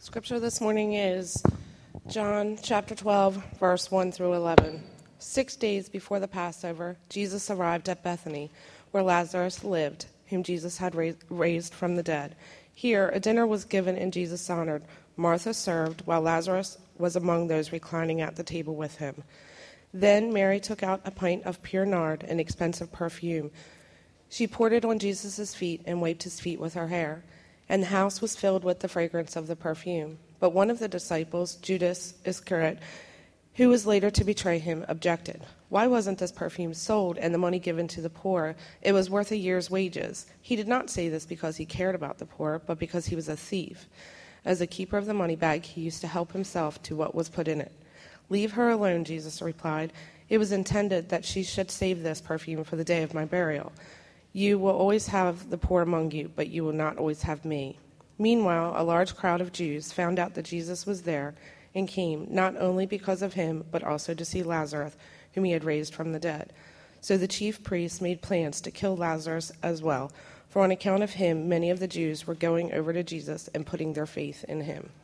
Scripture this morning is John chapter 12, verse 1 through 11. 6 days before the Passover, Jesus arrived at Bethany, where Lazarus lived, whom Jesus had raised from the dead. Here, a dinner was given and Jesus honored. Martha served, while Lazarus was among those reclining at the table with him. Then Mary took out a pint of pure nard, an expensive perfume. She poured it on Jesus' feet and wiped his feet with her hair. And the house was filled with the fragrance of the perfume. But one of the disciples, Judas Iscariot, who was later to betray him, objected. Why wasn't this perfume sold and the money given to the poor? It was worth a year's wages. He did not say this because he cared about the poor, but because he was a thief. As a keeper of the money bag, he used to help himself to what was put in it. Leave her alone, Jesus replied. It was intended that she should save this perfume for the day of my burial. You will always have the poor among you, but you will not always have me. Meanwhile, a large crowd of Jews found out that Jesus was there and came, not only because of him, but also to see Lazarus, whom he had raised from the dead. So the chief priests made plans to kill Lazarus as well, for on account of him, many of the Jews were going over to Jesus and putting their faith in him.